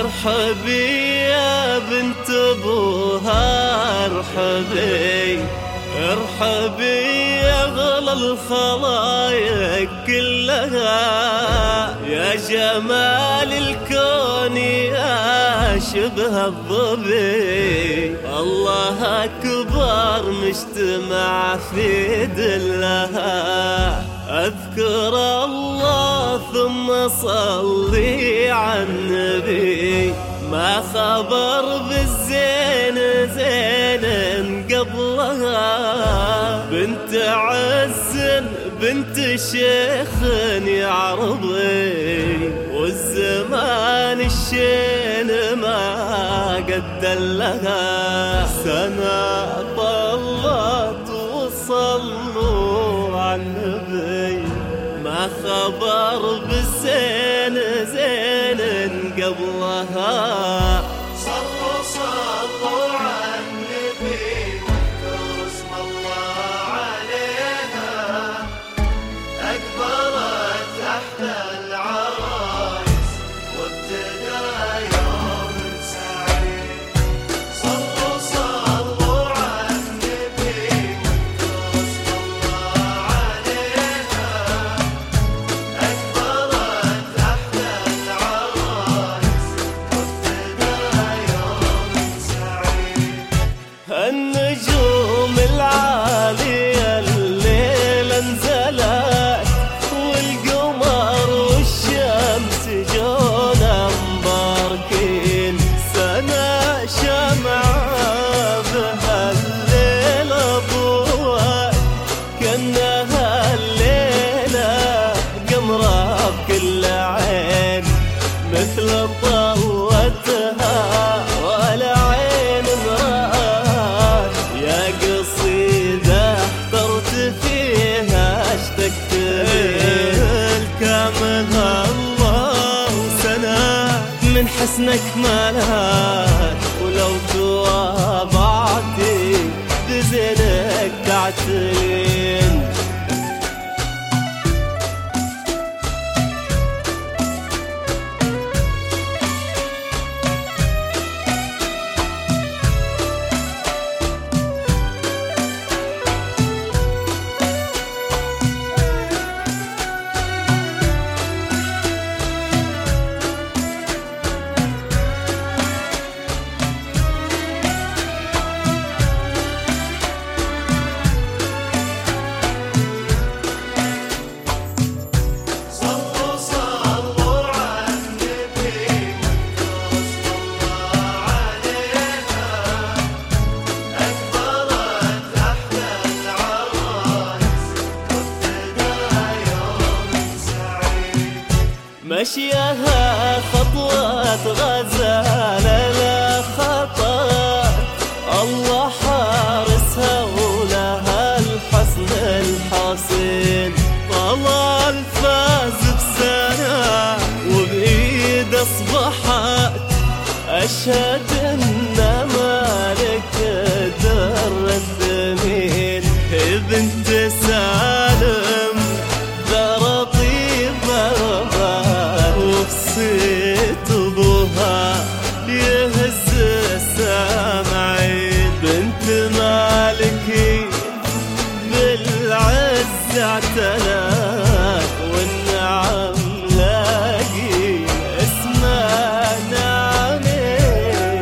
ارحبي يا بنت ابوها، ارحبي ارحبي يا غلا الخلايق كلها، يا جمال الكون يا شبه الظبي، الله أكبر مجتمع في دلها، أذكر الله ثم صلي على النبي، ما خبر بالزين زين قبلها، بنت عز بنت شيخ يعرضي، والزمان الشين ما قد لها، سنة طلت وصلوا على النبي، ما خبر بالزين زين قبلها، صلوا صلوا على النبي واذكروا اسم الله عليها، أكبرت تحت العرايس وابتدى يوم سعيد، صلوا صلوا على النبي واذكروا اسم الله عليها، أكبرت تحت العرايس وابتدى يوم سعيد. النجوم العالية الليل انزلت، والقمر والشمس جونا مباركين، سنة شمعة بهالليل أضوت، كأنها الليلة قمرة بكل عين، مثل طوتها ولا عين رأت، يا قصيدة احترت فيها اشتقت الكامل الله سنة من حسنك مالك، ولو تواضعتي بزينك تعتلين. صلوا صلوا على النبي واذكروا اسم الله عليها، أكبرت تحت العرايس وابتدى يوم سعيد، مشيها خطوات غزالة لا خطأ، الله حارسها ولها الحسن الحسين، طلال فاز بسنة وبإيد أصبحت، أشهد إن مالك در الثمين، بنت سالم ذرى طيبة وفصيت ابوها يهز السامعين، بنت مالكي بالعز اعتنت، والنعم لاقي اسمها نعمين.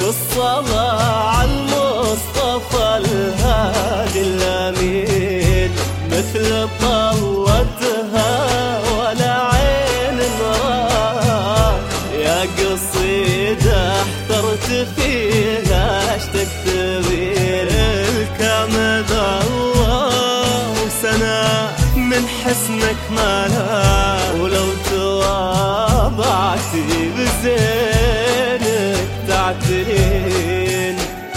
بالصلاة على المصطفى الهادي الأمين، مثل طلتها ولا عين راه. يا قصيدة احترت فيها اشتقت بين الكامل الله وسنة من حسنك مالا، ولو تواضعتي بزينك تعترين.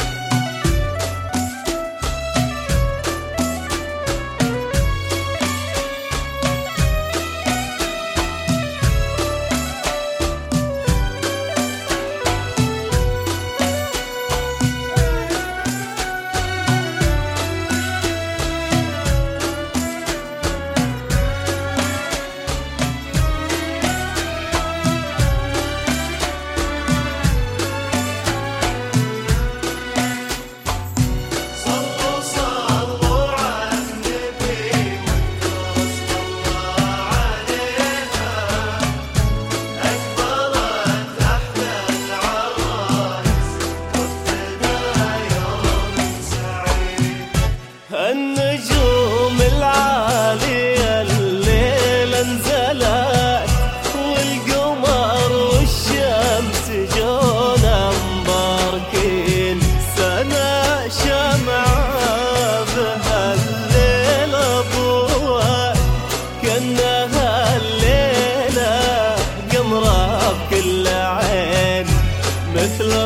النجوم العالية الليل انزلت، والقمر والشمس جونا مباركين. سنة شمعة بهالليل أضوت، كأنها الليلة قمرة بكل عين، مثل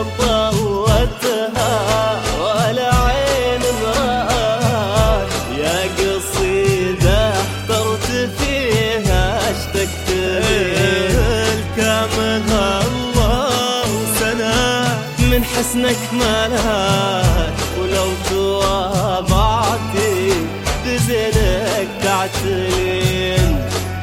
طوتها ولا عين رأت. يا قصيدة احترت فيها اشتقت الكامل الله وسنة من حسنك مالك، ولو تواضعتي بزينك تعتلين.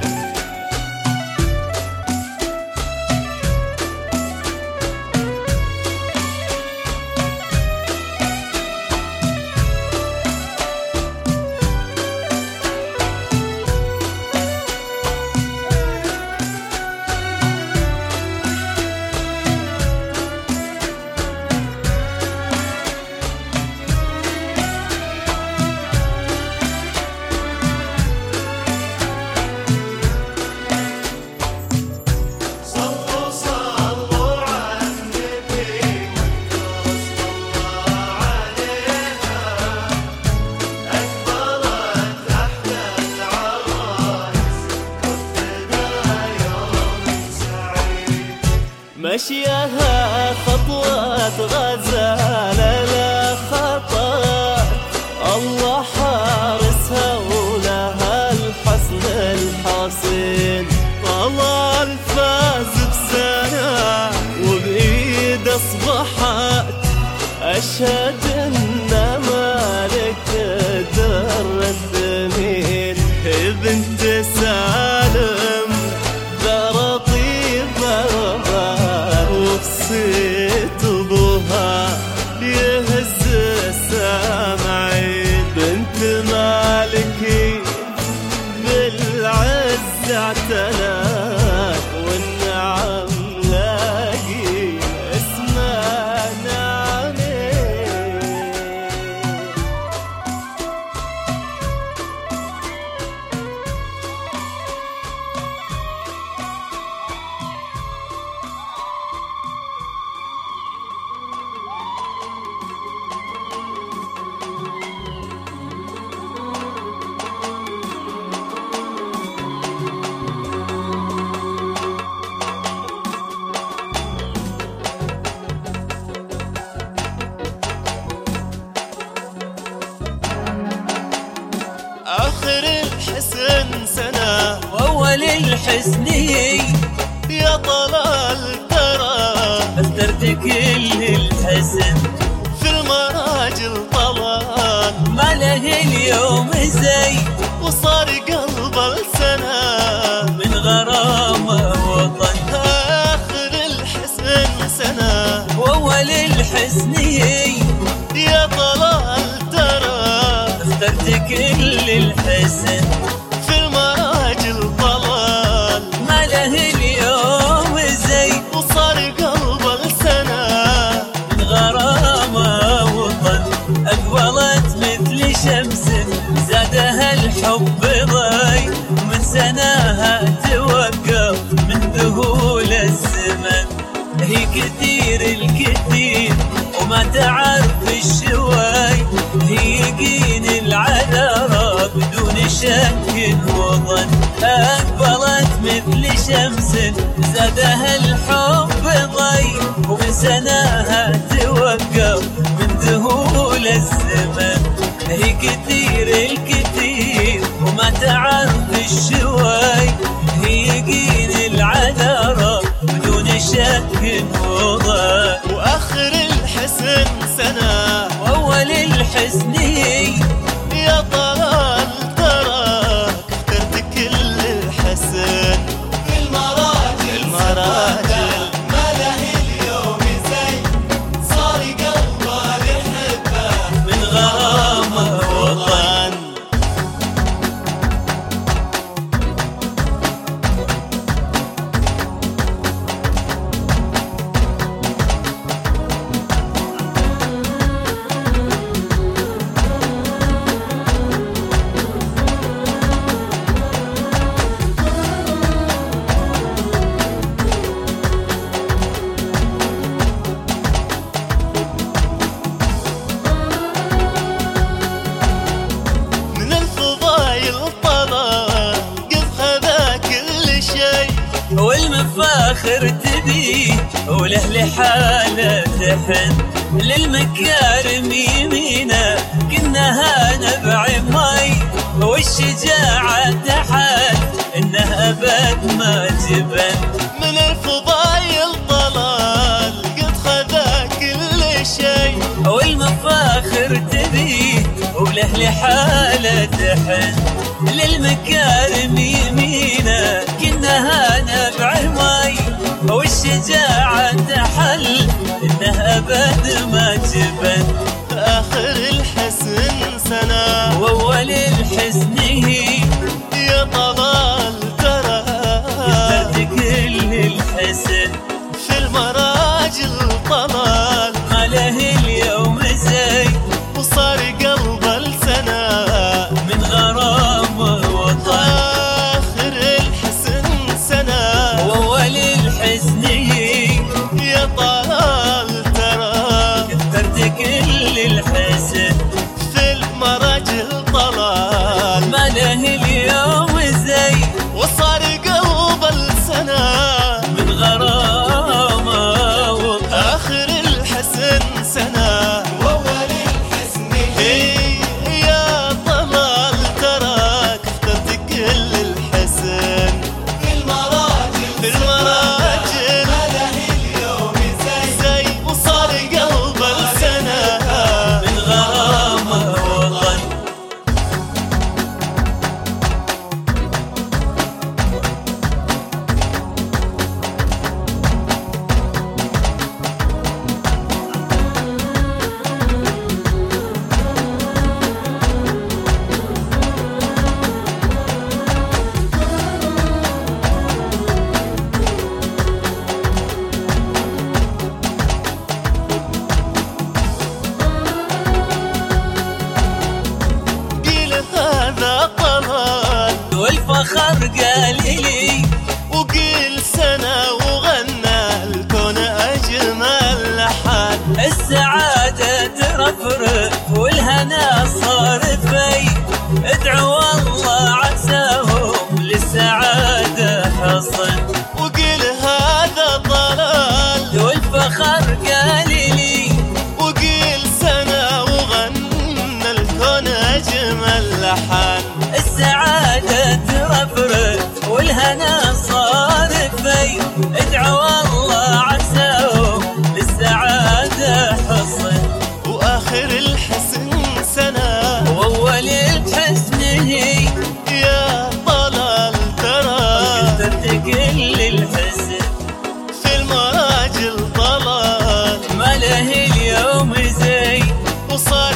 مشيها خطوة غزالة لا خطأ، الله حارسها ولها الحسن الحصين. طلال فاز بسنة وبإيد أصبحت، أشهد إن مالك در الثمين. بنت سالم ذرى طيبة وصيت ابوها يهز السامعين. بنت مالكي بالعز اعتنت، والنعم لاقي اسمها نعمين. آخر الحسن سنة وأول الحزني، يا طلال ترى اخترت كل الحزن في المراجل طلال. ما له اليوم زي وصار قلب السنة من غرامة وطن. آخر الحسن سنة وأول الحزني، يا طلال ترى اخترت كل الحزن في المراجل طلال. ما له اليوم زي وصار قلب السنة من هي كثير الكثير وما تعرف الشواي، هي يقين العذارى بدون شك وظن، أقبلت مثل شمس زادها الحب ضي، ومن سناها توقف من ذهول الزمن، هي كثير الكثير وما تعرف الشواي، هي يقين العذارى بدون شك وظن، وآخر الحسن سنة وأول الحزن يا طلال تراك اخترت كل الحسن في المراجل ما له اليوم زي، صار قلبه يحبه من غرامه وطن. وطن. من الفضايل طلال قد خذا كل شي، والمفاخر تبيه وله لحاله تحن، للمكارم يمينه كنها نبع مي، والشجاعة تحال انه ابد ما جبن. من الفضايل طلال قد خذا كل شي، والمفاخر تبيه وله لحاله تحن، للمكارم يمينه كنها نبع مي، والشجاعة تحل انه ابد ما جبن. آخر الحسن سنة واول الحزن يا طلال ترى اخترت كل الحسن، في المراجل طلال ما له اليوم زي، وصار قلب السنة من غرامه وطن. آخر الحسن سنة واول الحزن يا طلال ترى اخترت كل الحسن، في المراجل طلال ما له اليوم زي، وصار قلب السنة من غرامه وطن. آخر الحسن سنة وأول الحزن هي يا طلال تراك اخترت كل الحسن في المراجل في المراجل ما له اليوم زي، زي، وصار قلب السنة من غرامه وطن. قيل هذا طلال والفخر قال لي وقيل سنة وغنى الكون أجمل لحن، السعادة ترفرف والهنا صار في، ادعوا الله عساهم للسعادة حصن. وقيل هذا طلال والفخر قال لي وقيل سنة وغنى الكون أجمل لحن، السعادة ترفرف والهنا صار في، ادعوا الله عساهم للسعادة حصن. وآخر الحسن سنة وأول الحزن يا طلال ترى اخترت كل الحزن، في المراجل طلال ما له اليوم زي، وصار